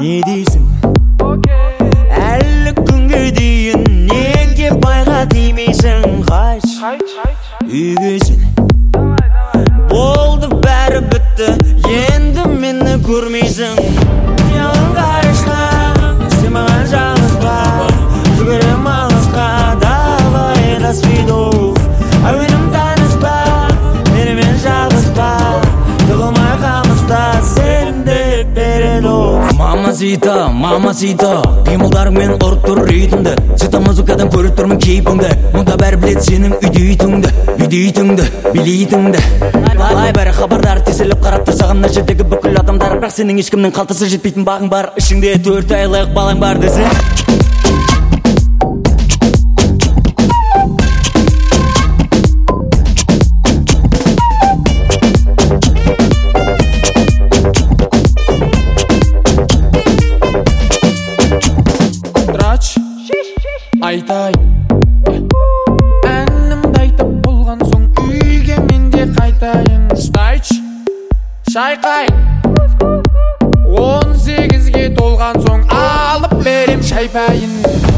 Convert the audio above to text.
не дейсің? Әлі күнге дейін неге байға тимейсің? Қайт үйге сен. Болды бәрі бітті, енді мені көрмейсің. Яғын қарышқа, сен маған жалғыз бар. Жүгірем алысқа, давай до свидос. Әуенім таныспа, менімен жалғыз бар. Тығылмай қамыста, сенімді береді. Мамасита, қимылдарыңмен ұрып тұр ритмді. Сыта музыкадан көріп тұрмын кейпіңді. Мұнда бәрі білет сенің үйдейтіңді, билейтіңді. Ай бәрі хабардар, тесіліп қарап тұр саған мына жердегі бүкіл адамдар. Бірақ сенің ешкімнің қалтасы жетпейтін бағың бар. Ішіңде 4 айлық балаң бар десе. Айтайын әнімді айтып болған соң үйге менде қайтайын. Шайқайын 18-ге толған соң алып берем шайпайын.